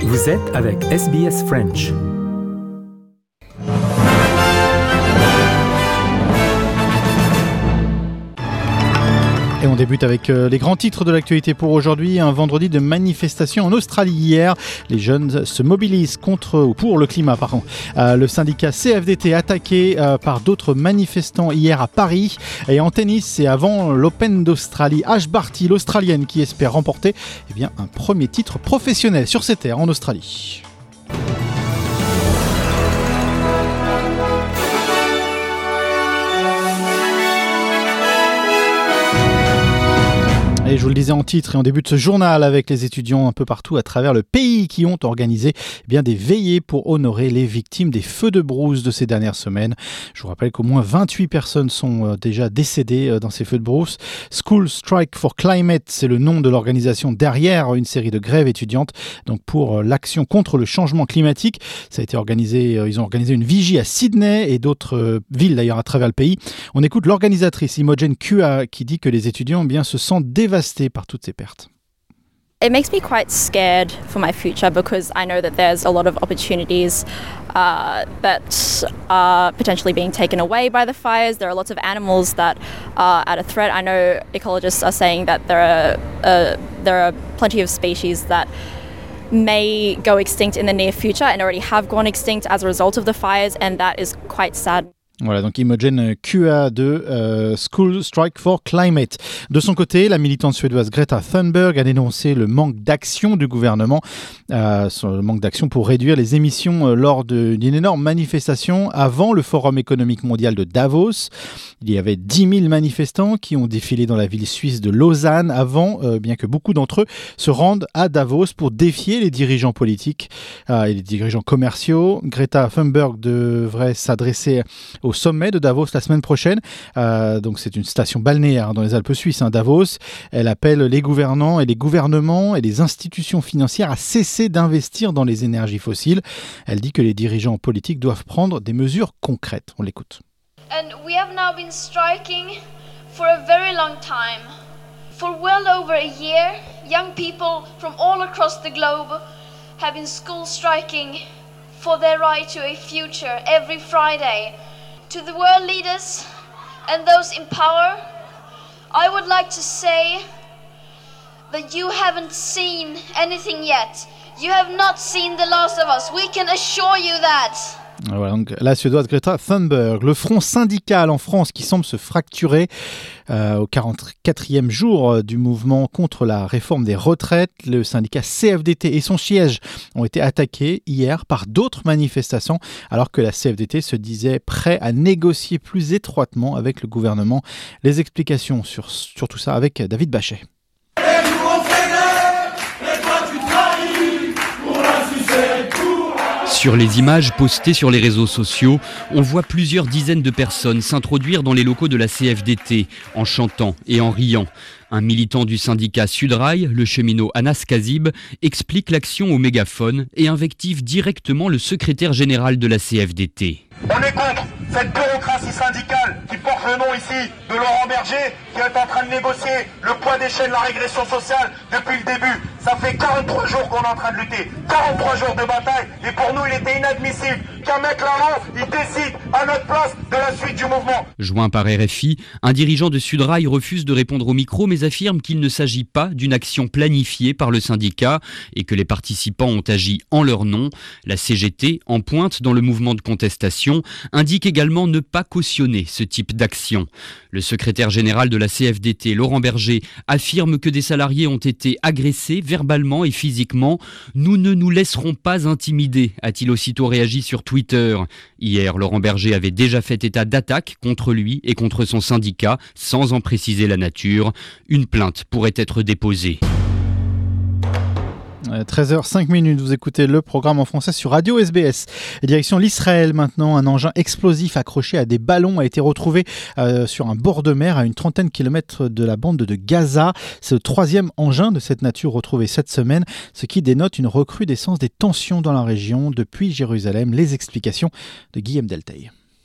Vous êtes avec SBS French. Et on débute avec les grands titres de l'actualité pour aujourd'hui. Un vendredi de manifestation en Australie hier. Les jeunes se mobilisent pour le climat. Le syndicat CFDT attaqué par d'autres manifestants hier à Paris. Et en tennis, c'est avant l'Open d'Australie. Ash Barty, l'Australienne, qui espère remporter un premier titre professionnel sur ses terres en Australie. Et je vous le disais en titre, et on débute ce journal avec les étudiants un peu partout à travers le pays qui ont organisé des veillées pour honorer les victimes des feux de brousse de ces dernières semaines. Je vous rappelle qu'au moins 28 personnes sont déjà décédées dans ces feux de brousse. School Strike for Climate, c'est le nom de l'organisation derrière une série de grèves étudiantes donc pour l'action contre le changement climatique. Ça a été organisé, ils ont organisé une vigie à Sydney et d'autres villes d'ailleurs à travers le pays. On écoute l'organisatrice Imogen Kua qui dit que les étudiants se sentent dévastés par toutes ces pertes. It makes me quite scared for my future because I know that there's a lot of opportunities that are potentially being taken away by the fires. There are lots of animals that are at a threat. I know ecologists are saying that there are plenty of species that may go extinct in the near future and already have gone extinct as a result of the fires, and that is quite sad. Voilà, donc Imogen Kua de School Strike for Climate. De son côté, la militante suédoise Greta Thunberg a dénoncé le manque d'action du gouvernement, le manque d'action pour réduire les émissions lors d'une énorme manifestation avant le Forum économique mondial de Davos. Il y avait 10 000 manifestants qui ont défilé dans la ville suisse de Lausanne avant, bien que beaucoup d'entre eux se rendent à Davos pour défier les dirigeants politiques et les dirigeants commerciaux. Greta Thunberg devrait s'adresser au sommet de Davos la semaine prochaine. Donc c'est une station balnéaire dans les Alpes suisses, Davos. Elle appelle les gouvernants et les gouvernements et les institutions financières à cesser d'investir dans les énergies fossiles. Elle dit que les dirigeants politiques doivent prendre des mesures concrètes. On l'écoute. And we have now been striking for a very long time. For well over a year, young people from all across the globe have been school striking for their right to a future every Friday. To the world leaders and those in power, I would like to say that you haven't seen anything yet. You have not seen the last of us. We can assure you that. Voilà, donc la Suédoise Greta Thunberg. Le front syndical en France qui semble se fracturer au 44e jour du mouvement contre la réforme des retraites. Le syndicat CFDT et son siège ont été attaqués hier par d'autres manifestations alors que la CFDT se disait prêt à négocier plus étroitement avec le gouvernement. Les explications sur tout ça avec David Bachet. Sur les images postées sur les réseaux sociaux, on voit plusieurs dizaines de personnes s'introduire dans les locaux de la CFDT en chantant et en riant. Un militant du syndicat Sudrail, le cheminot Anas Kazib, explique l'action au mégaphone et invective directement le secrétaire général de la CFDT. On est contre cette bureaucratie syndicale qui porte le nom ici de Laurent Berger, qui est en train de négocier le poids des chaînes de la régression sociale depuis le début. Ça fait 43 jours qu'on est en train de lutter, 43 jours de bataille, et pour nous il était inadmissible qu'un mec là-haut, il décide à notre place de la suite du mouvement. Joint par RFI, un dirigeant de Sudrail refuse de répondre au micro mais affirme qu'il ne s'agit pas d'une action planifiée par le syndicat et que les participants ont agi en leur nom. La CGT, en pointe dans le mouvement de contestation, indique également ne pas cautionner ce type d'action. Le secrétaire général de la CFDT, Laurent Berger, affirme que des salariés ont été agressés verbalement et physiquement. Nous ne nous laisserons pas intimider, a-t-il aussitôt réagi sur Twitter. Hier, Laurent Berger avait déjà fait état d'attaques contre lui et contre son syndicat, sans en préciser la nature. Une plainte pourrait être déposée. 13h05, vous écoutez le programme en français sur Radio SBS. Direction l'Israël maintenant, un engin explosif accroché à des ballons a été retrouvé sur un bord de mer à une trentaine de kilomètres de la bande de Gaza. C'est le troisième engin de cette nature retrouvé cette semaine, ce qui dénote une recrudescence des tensions dans la région depuis Jérusalem. Les explications de Guillaume Delteil.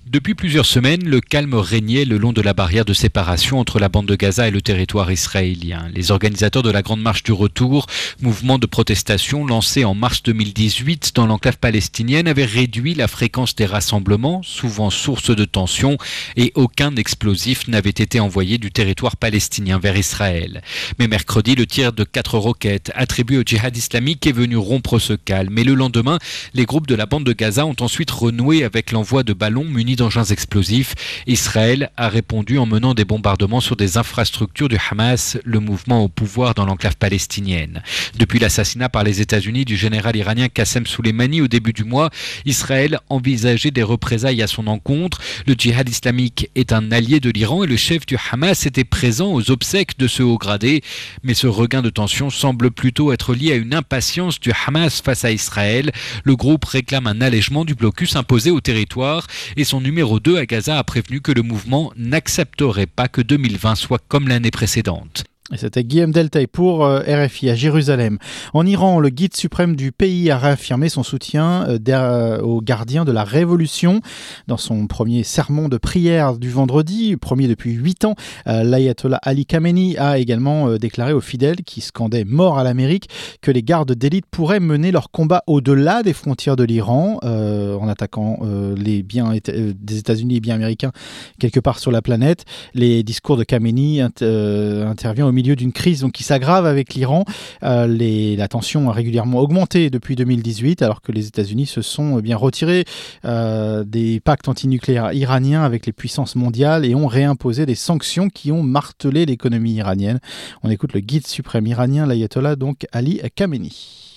Depuis plusieurs semaines, le calme régnait le long de la barrière de séparation entre la bande de Gaza et le territoire israélien. Les organisateurs de la Grande Marche du Retour, mouvement de protestation lancé en mars 2018 dans l'enclave palestinienne, avaient réduit la fréquence des rassemblements, souvent source de tensions, et aucun explosif n'avait été envoyé du territoire palestinien vers Israël. Mais mercredi, le tir de 4 roquettes attribué au djihad islamique est venu rompre ce calme. Et le lendemain, les groupes de la bande de Gaza ont ensuite renoué avec l'envoi de ballons munis d'engins explosifs. Israël a répondu en menant des bombardements sur des infrastructures du Hamas, le mouvement au pouvoir dans l'enclave palestinienne. Depuis l'assassinat par les États-Unis du général iranien Qassem Soleimani au début du mois, Israël envisageait des représailles à son encontre. Le djihad islamique est un allié de l'Iran et le chef du Hamas était présent aux obsèques de ce haut gradé. Mais ce regain de tension semble plutôt être lié à une impatience du Hamas face à Israël. Le groupe réclame un allègement du blocus imposé au territoire et son numéro 2 à Gaza a prévenu que le mouvement n'accepterait pas que 2020 soit comme l'année précédente. Et c'était Guillaume Deltay pour RFI à Jérusalem. En Iran, le guide suprême du pays a réaffirmé son soutien aux gardiens de la révolution. Dans son premier sermon de prière du vendredi, premier depuis 8 ans, l'ayatollah Ali Khamenei a également déclaré aux fidèles qui scandaient « Mort à l'Amérique » que les gardes d'élite pourraient mener leur combat au-delà des frontières de l'Iran en attaquant les biens des États-Unis et biens américains quelque part sur la planète. Les discours de Khamenei interviennent au milieu d'une crise qui s'aggrave avec l'Iran. La tension a régulièrement augmenté depuis 2018 alors que les États-Unis se sont bien retirés des pactes antinucléaires iraniens avec les puissances mondiales et ont réimposé des sanctions qui ont martelé l'économie iranienne. On écoute le guide suprême iranien, l'ayatollah Ali Khamenei.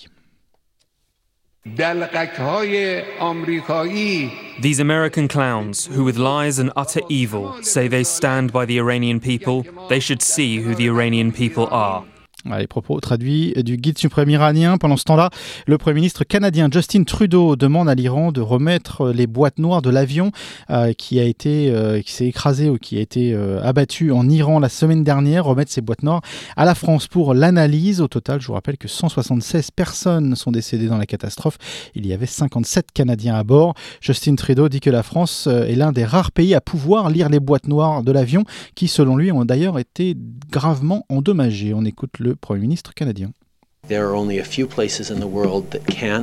These American clowns, who with lies and utter evil say they stand by the Iranian people, they should see who the Iranian people are. Les propos traduits du guide suprême iranien. Pendant ce temps-là, le Premier ministre canadien Justin Trudeau demande à l'Iran de remettre les boîtes noires de l'avion qui s'est écrasé ou qui a été abattu en Iran la semaine dernière, remettre ces boîtes noires à la France pour l'analyse. Au total, je vous rappelle que 176 personnes sont décédées dans la catastrophe. Il y avait 57 Canadiens à bord. Justin Trudeau dit que la France est l'un des rares pays à pouvoir lire les boîtes noires de l'avion qui, selon lui, ont d'ailleurs été gravement endommagées. On écoute le Premier ministre canadien. There are only a few places in the world that can.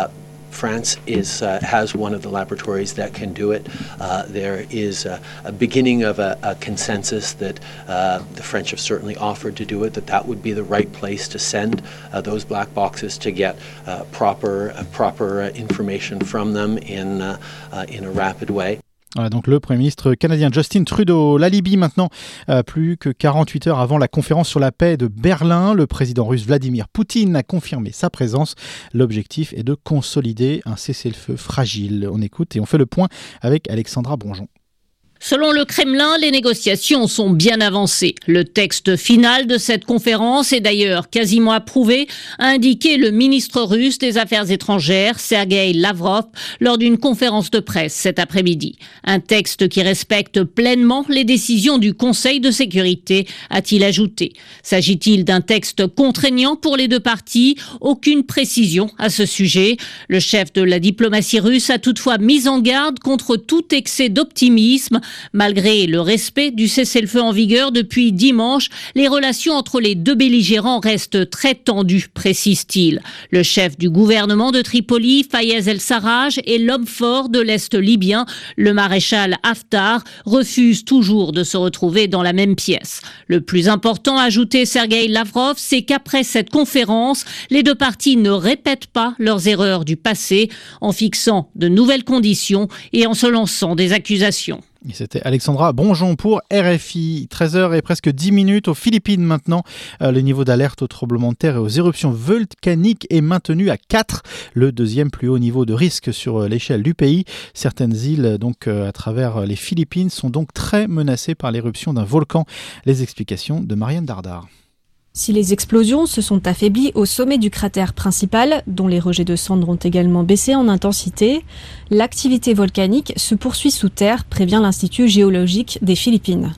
France has one of the laboratories that can do it. There is a beginning of a consensus that the French have certainly offered to do it, that would be the right place to send those black boxes to get proper information from them in a rapid way. Voilà donc le Premier ministre canadien Justin Trudeau. La Libye maintenant, plus que 48 heures avant la conférence sur la paix de Berlin, le président russe Vladimir Poutine a confirmé sa présence. L'objectif est de consolider un cessez-le-feu fragile. On écoute et on fait le point avec Alexandra Bonjon. Selon le Kremlin, les négociations sont bien avancées. Le texte final de cette conférence est d'ailleurs quasiment approuvé, a indiqué le ministre russe des Affaires étrangères, Sergueï Lavrov, lors d'une conférence de presse cet après-midi. Un texte qui respecte pleinement les décisions du Conseil de sécurité, a-t-il ajouté. S'agit-il d'un texte contraignant pour les deux parties? Aucune précision à ce sujet. Le chef de la diplomatie russe a toutefois mis en garde contre tout excès d'optimisme. Malgré le respect du cessez-le-feu en vigueur depuis dimanche, les relations entre les deux belligérants restent très tendues, précise-t-il. Le chef du gouvernement de Tripoli, Fayez El-Sarraj, et l'homme fort de l'Est libyen, le maréchal Haftar, refusent toujours de se retrouver dans la même pièce. Le plus important, a ajouté Sergueï Lavrov, c'est qu'après cette conférence, les deux parties ne répètent pas leurs erreurs du passé en fixant de nouvelles conditions et en se lançant des accusations. Et c'était Alexandra Bonjon pour RFI. 13h et presque 10 minutes aux Philippines maintenant. Le niveau d'alerte aux tremblements de terre et aux éruptions volcaniques est maintenu à 4, le deuxième plus haut niveau de risque sur l'échelle du pays. Certaines îles à travers les Philippines sont donc très menacées par l'éruption d'un volcan. Les explications de Marianne Dardar. Si les explosions se sont affaiblies au sommet du cratère principal, dont les rejets de cendres ont également baissé en intensité, l'activité volcanique se poursuit sous terre, prévient l'Institut géologique des Philippines.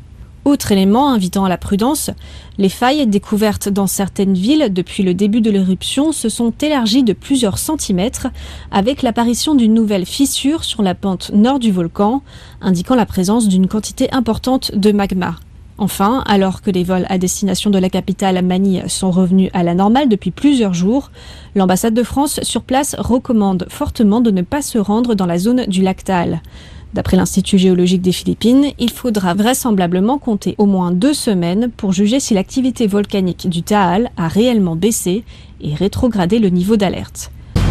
Autre élément invitant à la prudence, les failles découvertes dans certaines villes depuis le début de l'éruption se sont élargies de plusieurs centimètres avec l'apparition d'une nouvelle fissure sur la pente nord du volcan, indiquant la présence d'une quantité importante de magma. Enfin, alors que les vols à destination de la capitale Manille sont revenus à la normale depuis plusieurs jours, l'ambassade de France sur place recommande fortement de ne pas se rendre dans la zone du lac Taal. D'après l'Institut géologique des Philippines, il faudra vraisemblablement compter au moins 2 semaines pour juger si l'activité volcanique du Taal a réellement baissé et rétrogradé le niveau d'alerte.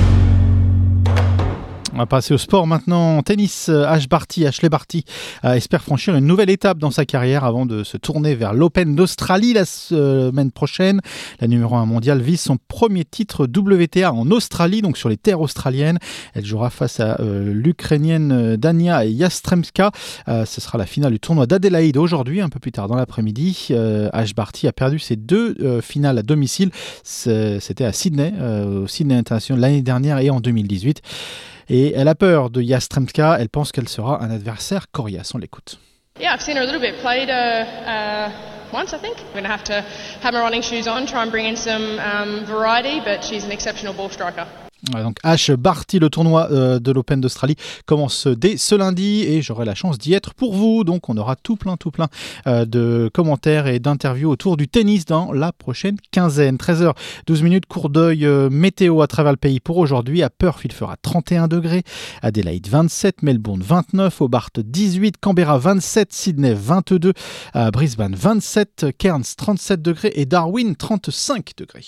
On va passer au sport maintenant. En tennis, Ashley Barty espère franchir une nouvelle étape dans sa carrière avant de se tourner vers l'Open d'Australie la semaine prochaine. La numéro 1 mondiale vise son premier titre WTA en Australie, donc sur les terres australiennes. Elle jouera face à l'Ukrainienne Dania Yastremska. Ce sera la finale du tournoi d'Adélaïde aujourd'hui, un peu plus tard dans l'après-midi. Ash Barty a perdu ses 2 finales à domicile. C'était à Sydney, au Sydney International l'année dernière et en 2018. Et elle a peur de Yastremska, elle pense qu'elle sera un adversaire coriace. On l'écoute. Yeah, I've seen her a little bit. Played once, I think. I'm going to have my running shoes on, try and bring in some variety, but she's an exceptional ball striker. Donc Ash Barty, le tournoi de l'Open d'Australie commence dès ce lundi et j'aurai la chance d'y être pour vous. Donc on aura tout plein de commentaires et d'interviews autour du tennis dans la prochaine quinzaine. 13h12, court d'œil météo à travers le pays pour aujourd'hui. À Perth, il fera 31 degrés, Adélaïde 27, Melbourne 29, Hobart 18, Canberra 27, Sydney 22, Brisbane 27, Cairns 37 degrés et Darwin 35 degrés.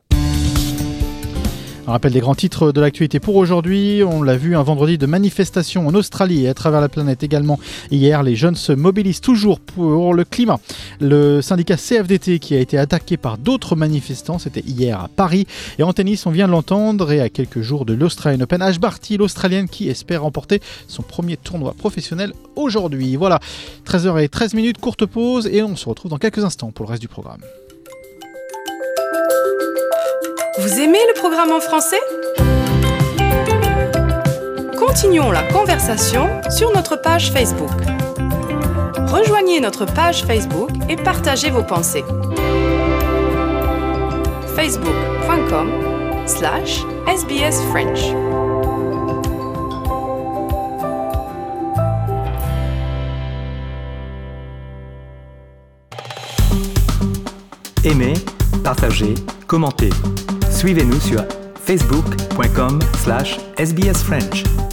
Un rappel des grands titres de l'actualité pour aujourd'hui. On l'a vu, un vendredi de manifestation en Australie et à travers la planète également. Hier, les jeunes se mobilisent toujours pour le climat. Le syndicat CFDT qui a été attaqué par d'autres manifestants, c'était hier à Paris. Et en tennis, on vient de l'entendre et à quelques jours de l'Australian Open, Ash Barty, l'Australienne qui espère remporter son premier tournoi professionnel aujourd'hui. Voilà, 13h13, courte pause et on se retrouve dans quelques instants pour le reste du programme. Vous aimez le programme en français ? Continuons la conversation sur notre page Facebook. Rejoignez notre page Facebook et partagez vos pensées. facebook.com/SBS French. Aimez, partagez, commentez. Suivez-nous sur facebook.com/SBS French.